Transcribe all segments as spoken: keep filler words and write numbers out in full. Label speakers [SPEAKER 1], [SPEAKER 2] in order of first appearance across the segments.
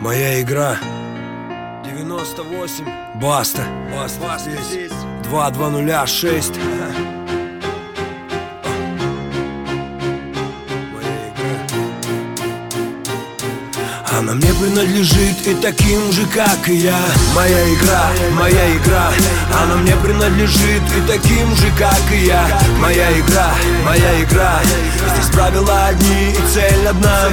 [SPEAKER 1] Моя игра.
[SPEAKER 2] девяносто восемь.
[SPEAKER 1] Баста.
[SPEAKER 2] Баста, Баста здесь.
[SPEAKER 1] Два два нуля шесть. Она мне принадлежит и таким же, как и я. Моя игра, моя игра. Она мне принадлежит и таким же, как и я. Моя игра, моя игра. Здесь правила одни и цель одна.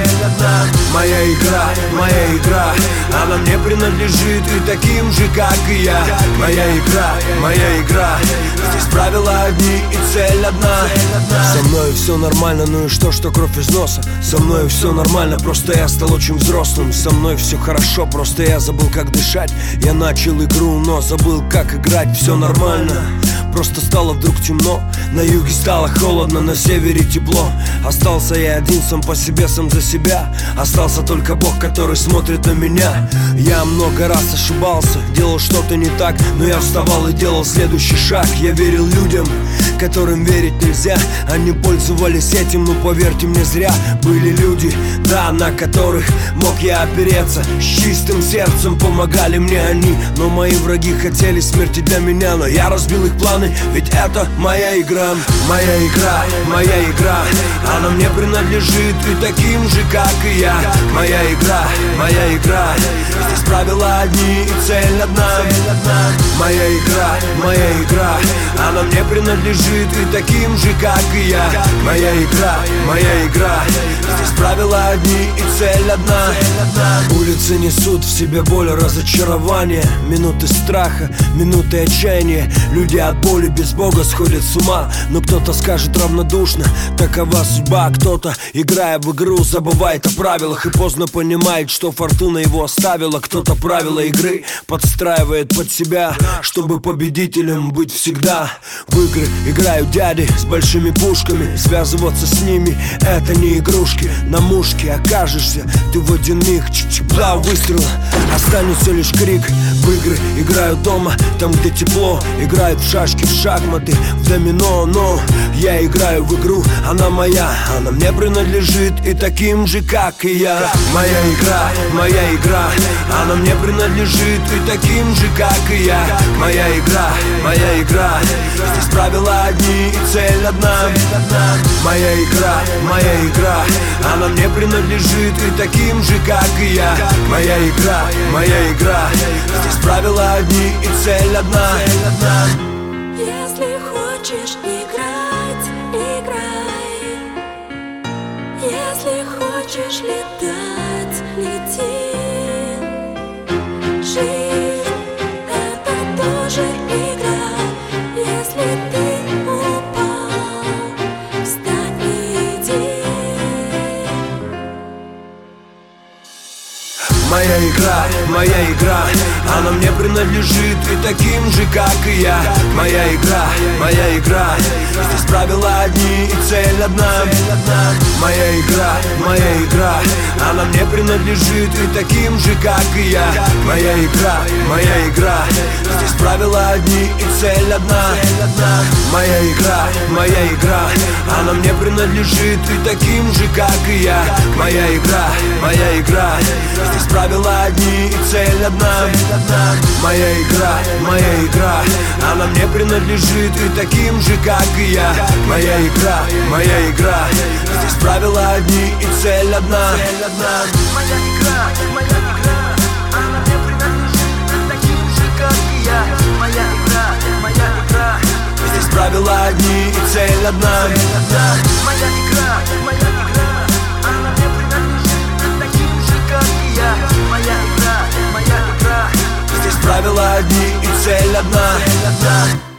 [SPEAKER 1] Моя игра, моя игра. Она мне принадлежит и таким же, как и я. Моя игра, моя игра. Здесь правила одни и цель одна. Со мной все нормально, ну и что, что кровь из носа? Со мной все нормально, просто я стал очень взрослым. Со мной все хорошо, просто я забыл, как дышать. Я начал игру, но забыл, как играть. Все нормально, просто стало вдруг темно. На юге стало холодно, на севере тепло. Остался я один, сам по себе, сам за себя. Остался только Бог, который смотрит на меня. Я много раз ошибался, делал что-то не так, но я вставал и делал следующий шаг. Я верил людям, которым верить нельзя. Они пользовались этим, но поверьте мне, зря. Были люди, да, на которых мог я опереться. С чистым сердцем помогали мне они. Но мои враги хотели смерти для меня. Но я разбил их планы, ведь это моя игра. Моя игра, моя игра. Она мне принадлежит и таким же, как и я. Моя игра, моя игра. Здесь правила одни и цель одна. Моя игра, моя игра. Она мне принадлежит и таким же, как и я. Моя игра, моя игра. Здесь правила одни и цель одна. Улицы несут в себе боль, разочарование. Минуты страха, минуты отчаяния. Люди от боли без Бога сходят с ума. Но кто-то скажет равнодушно: такова судьба. Кто-то, играя в игру, забывает о правилах и поздно понимает, что фортуна его оставила. Кто-то правила игры подстраивает под себя, чтобы победителем быть всегда. В игры играют дяди с большими пушками. Связываться с ними — это не игрушки. На мушке окажешься ты в один миг. Чик-чик-бла, выстрел, останется лишь крик. В игры играют дома, там где тепло. Играют в шашки, в шахматы, в домино. Но я играю в игру, она моя. Она мне принадлежит и таким же, как и я. Моя игра, моя игра. Она мне принадлежит и таким же, как и я. Моя игра, моя игра. Здесь правила одни и цель одна. Моя игра, моя игра. Она мне принадлежит и таким же, как и я. Моя игра, моя игра. Здесь правила одни и цель одна.
[SPEAKER 3] Если хочешь играть, играй. Если хочешь летать, лети. Жизнь — это тоже игра. Если ты упал, встань и иди.
[SPEAKER 1] Моя игра, моя игра. Она мне принадлежит и таким же, как и я. Моя игра, моя игра. Здесь правила одни и цель одна. Моя игра, моя игра. Она мне принадлежит и таким же, как и я. Моя игра, моя игра. Здесь правила одни и цель одна. Моя игра, моя игра. Она мне принадлежит и таким же, как и я. Моя игра, моя игра. Здесь правила одни и цель одна. Моя игра, моя игра. Она мне принадлежит и таким же, как и я. Моя игра, моя игра. Здесь правила одни и цель одна.
[SPEAKER 2] Моя игра, моя игра. Она мне принадлежит и таким же, как и я. Моя игра, моя игра.
[SPEAKER 1] Здесь правила одни и цель одна.
[SPEAKER 2] Моя игра, моя игра. Она мне принадлежит и таким же, как и я. Моя игра, моя игра.
[SPEAKER 1] Здесь правила одни и цель одна.